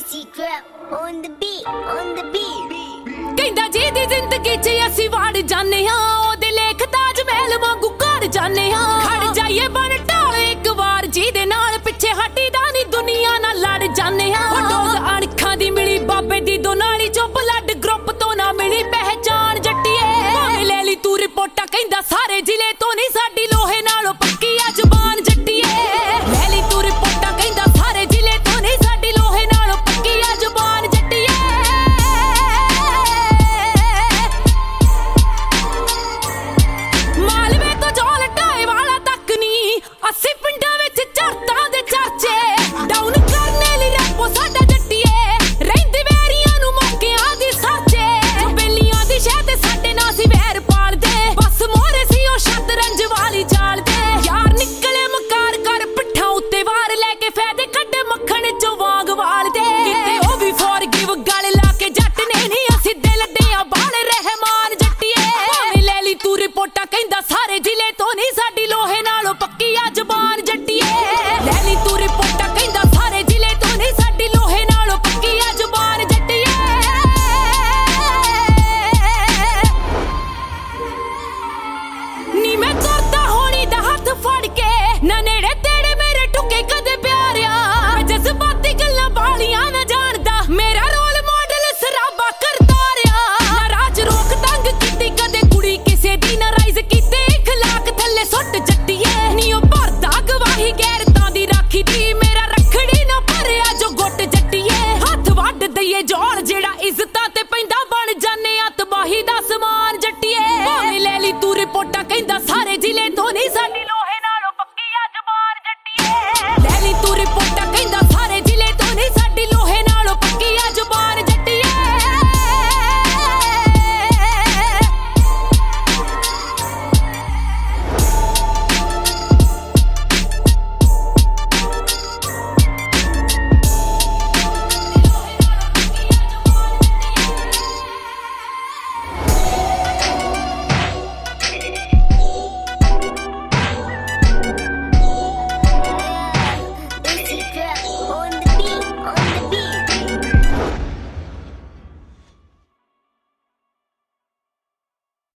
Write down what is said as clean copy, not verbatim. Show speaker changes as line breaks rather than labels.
Spicy crap on the beat, on the beat.
ਕਹਿੰਦਾ ਜੀ ਦੀ ਜ਼ਿੰਦਗੀ 'ਚ ਅਸੀਂ ਵੜ ਜਾਂਦੇ ਹਾਂ ਉਹਦੇ ਲੇਖ ਤਾਜ ਮਹਿਲ ਵਾਂਗੂ ਘੜ ਜਾਂਦੇ ਹਾਂ ਖੜ ਜਾਈਏ ਬਣ ਢਾਲ ਇੱਕ ਵਾਰ ਜਿਹਦੇ ਨਾਲ ਪਿੱਛੇ ਹਟੀਦਾ ਨਹੀਂ ਦੁਨੀਆ ਨਾਲ ਲੜ ਜਾਂਦੇ ਹਾਂ ਡੋਜ਼ ਅਣਖਾਂ ਦੀ ਮਿਲੀ ਬਾਬੇ ਦੀ ਦੋਨਾਲੀ ਚੋਂ ਬਲੱਡ ਗਰੁੱਪ ਤੋਂ ਨਾ ਮਿਲੀ ਪਹਿਚਾਣ ਜੱਟੀਏ ਭਾਵੇਂ ਲੈ ਲਈ ਤੂੰ ਰਿਪੋਰਟਾਂ ਕਹਿੰਦਾ ਸਾਰੇ ਜ਼ਿਲ੍ਹੇ